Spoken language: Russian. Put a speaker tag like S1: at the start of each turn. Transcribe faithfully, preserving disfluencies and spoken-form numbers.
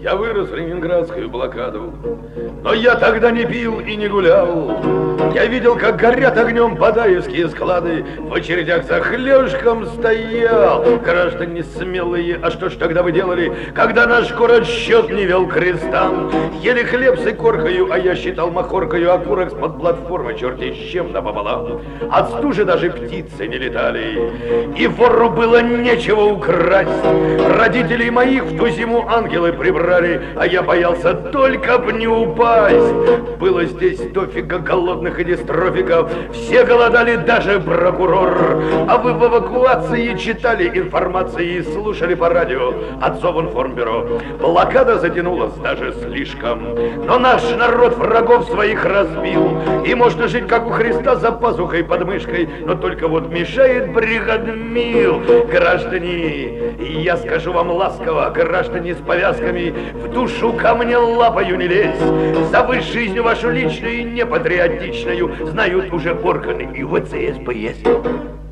S1: Я вырос в ленинградскую блокаду, но я тогда не пил и не гулял. Я видел, как горят огнем бадаевские склады, в очередях за хлебушком стоял. Граждане смелые, а что ж тогда вы делали, когда наш город счет не вел крестам? Ели хлеб с икоркою, а я считал махоркою окурок с-под платформы, черти с чем напополам. От стужи даже птицы не летали, и вору было нечего украсть. Родителей моих в ту зиму ангелы прибрали, а я боялся только б не упасть. Было здесь дофига голодных и дистрофиков, все голодали, даже прокурор. А вы в эвакуации читали информации и слушали по радио отцов информбюро. Блокада затянулась даже слишком, но наш народ врагов своих разбил, и можно жить, как у Христа, за пазухой под мышкой, но только вот мешает бригадмил. Граждане, я скажу вам ласково, граждане с повязками, в душу ко мне лапою не лезь. За вы жизнь вашу личную и непатриотичную знают уже органы и ВЦС, ПС.